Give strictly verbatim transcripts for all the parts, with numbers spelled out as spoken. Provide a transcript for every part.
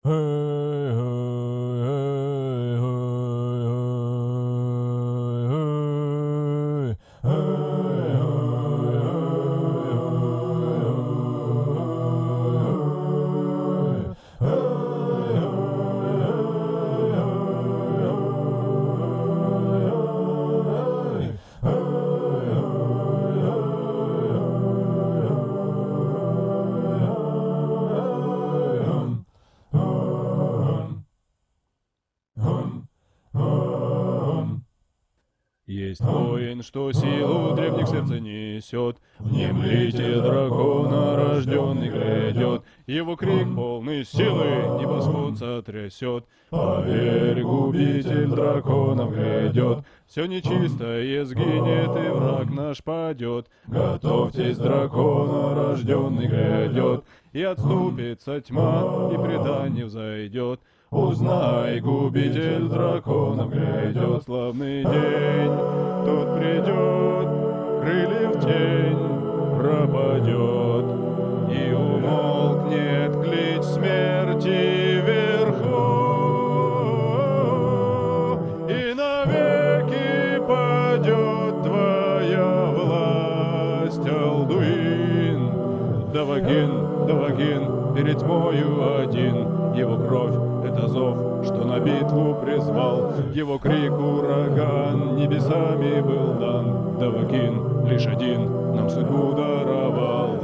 Есть воин, что силу древних сердца несет, внемлите дракона, рожденный грядет, его крик полный силы небосвод сотрясет. Поверь, губитель драконов грядет, все нечистое сгинет и враг наш падет. Готовьтесь, дракона, рожденный грядет, и отступится тьма, и предание взойдет. Узнай, губитель драконов грядет, славный день, тот придет, крыльев тень пропадет, и умолкнет клич смерти вверху, и навеки падет твоя власть, Алдуин. Давагин, Давагин, перед тьмою один, его кровь — это зов, что на битву призвал, его крик ураган небесами был дан. Давагин лишь один нам судьбу даровал.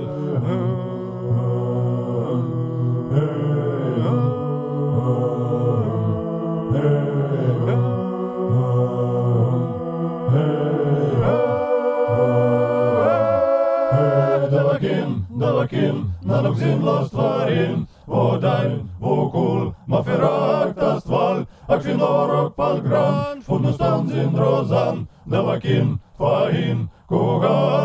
Давагin, Давagin, Nanoksin Lostvarin, Vodain, Vokul, Maferak Tastval, Akvinorok Palgran, Funustan Zindrozan, Davagin, Fahin, Kugan.